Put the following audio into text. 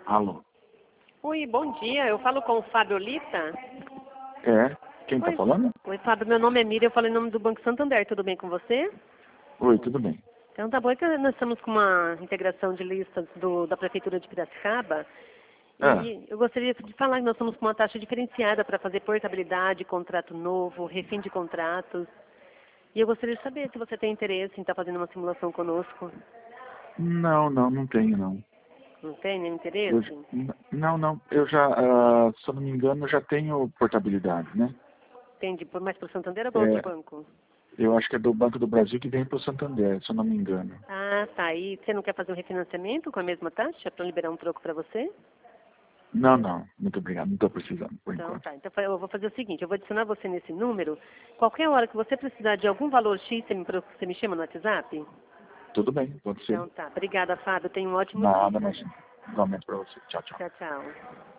Alô? Oi, bom dia. Eu falo com o Fábio Lita. É? Quem tá falando? Oi, Fábio. Meu nome é Miriam. Eu falo em nome do Banco Santander. Tudo bem com você? Oi, tudo bem. Então tá bom. É que nós estamos com uma integração de listas da Prefeitura de Piracicaba. Ah, E eu gostaria de falar que nós estamos com uma taxa diferenciada para fazer portabilidade, contrato novo, refim de contratos. E eu gostaria de saber se você tem interesse em estar fazendo uma simulação conosco. não tenho não. Não tem nenhum Eu, interesse? não, eu já, se eu não me engano, eu já tenho portabilidade, né? Tem por mais para o Santander ou para outro É, banco? eu acho que é do Banco do Brasil que vem para o Santander, se eu não me engano. Ah, tá. E você não quer fazer um refinanciamento com a mesma taxa para liberar um troco para você? Não, muito obrigado, não estou precisando, por Então enquanto. tá. Então eu vou fazer o seguinte, eu vou adicionar você nesse número. Qualquer hora que você precisar de algum valor X, você me chama no WhatsApp? Tudo bem, pode ser. Então tá. Obrigada, Fábio. Tenha um ótimo Nada, dia. mas igualmente para você. Tchau, tchau. Tchau, tchau.